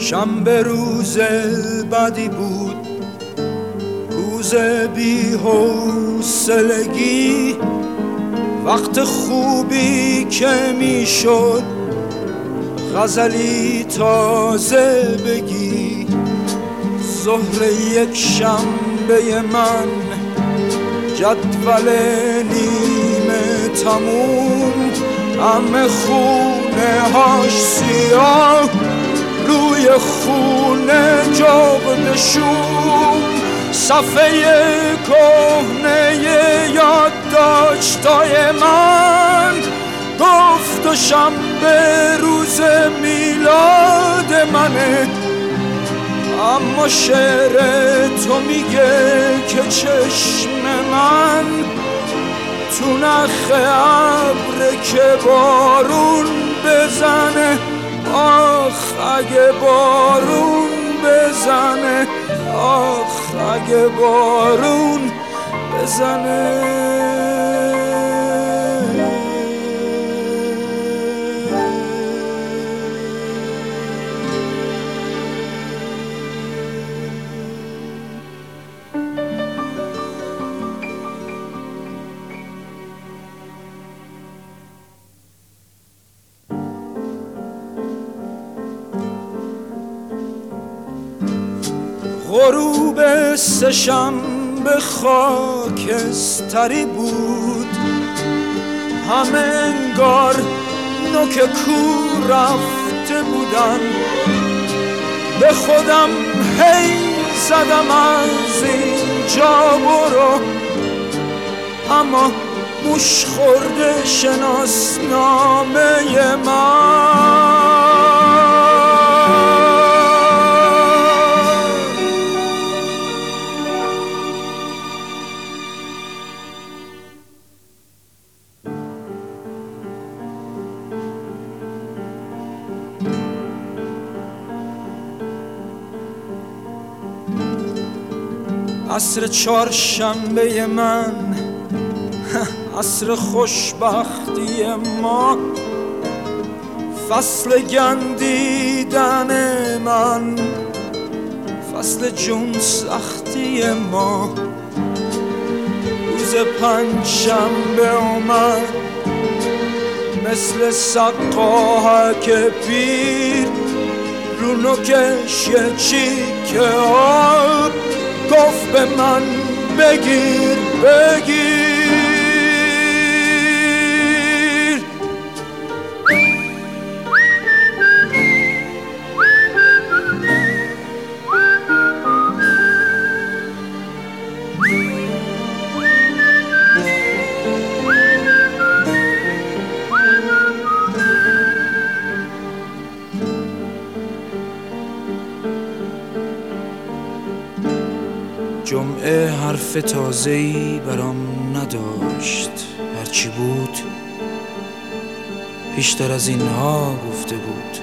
شنبه روز بدی بود، روز بی حوصلگی، وقت خوبی که میشد غزلی تازه بگی. ظهر یک شنبه من، جدول نیمه تموم، همه خونه هاش سیاه، روی خونه جغد شوم، صفحه کهنه یادداشتای من گفت و شنبه روز میلاد منه. اما شعر تو میگه که چشم من تو نخ ابر که بارون بزنه. آخ اگه بارون بزنه، آخ اگه بارون بزنه. غروب سه‌شنبه خاکستری بود، همه انگار نوک کو رفته بودن. به خودم هی زدم از اینجا برو، اما موش خورده شناسنامه من. عصر چهارشنبه من، عصر خوشبختی ما، فصل گندیدن من، فصل جون سختی ما. روز پنجشنبه اومد مثل سقاهک پیر، رو نوکش یه چیکه ها گفت به من بگیر بگیر. جمعه حرف تازه‌ای برام نداشت، هرچی بود پیشتر از اینها گفته بود.